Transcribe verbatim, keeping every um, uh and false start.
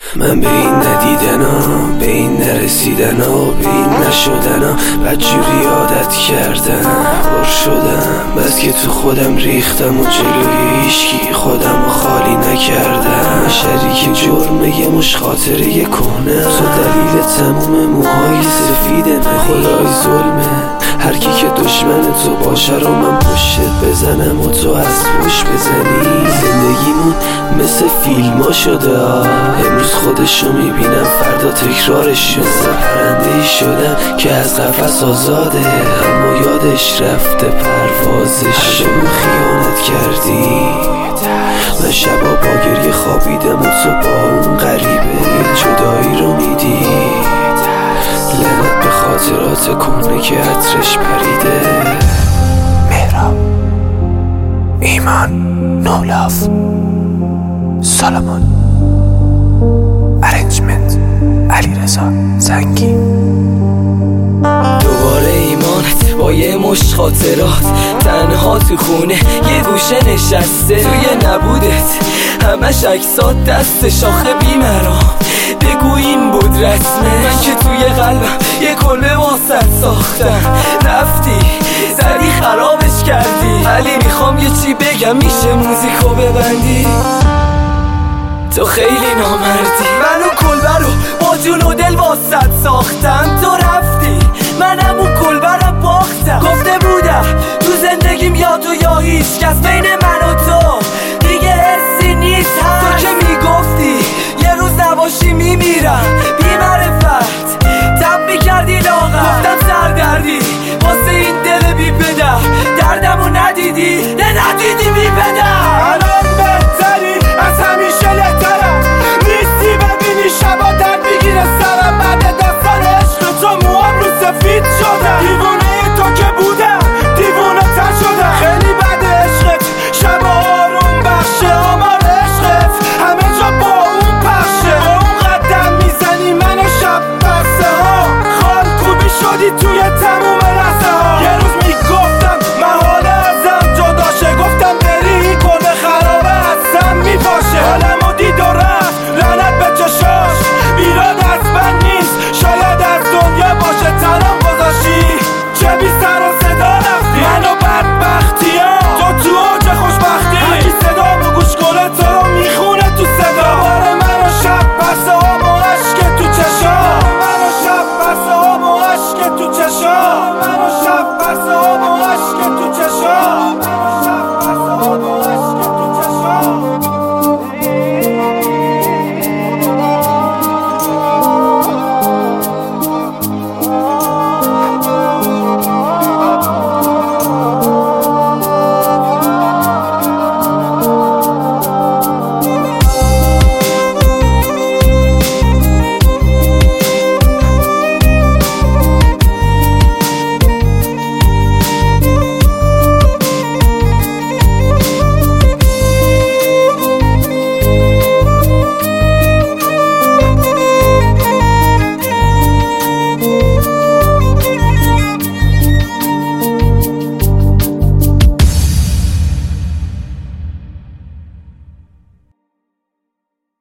من به این ندیدنا، به این نرسیدنا، به این نشدنا بدجوری عادت کردم، پر شدم بس که تو خودم ریختم و جلوی هیچکی خودم رو خالی نکردم. شریک جرمه یه مش خاطره یه کهنه، تو دلیل تموم موهای سفید من. خدای ظلمه هر کی که دشمن تو باشه رو من پشتت بزنم و تو از پشت بزنی. زندگیمون مثل فیلما شده، امروز خودشو میبینم فردا تکرارش شده. پرنده‌ای شدم که از قفس آزاده، اما یادش رفته پروازش. هر خیانت کردی من شبا با گریه خوابیدم و تو با اون غریبه جدایی رو میدی. لعنت به خاطرات کنه که عطرش پریده. مهراب، ایمان، نولاف، سالمون، ارنجمنت علیرضا زنگی. دوباره ایمانت با یه مش خاطرات، تنها تو خونه یه گوشه نشسته. توی نبودت همش عکسات دست شاخه بیمرام. بگو این بود رسمه، من که توی قلبم یه کلبه واسط ساختم. رفتی زدی خرابش کردی، ولی میخوام یه چی بگم، میشه موزیکو ببندی؟ تو خیلی نامردی، منو کلبه رو با جون و دل واسط ساختم. تو رفتی منم اون کلبه رو باختم. گفته بودم تو زندگیم یا تو یا هیچ کس، بین من و تو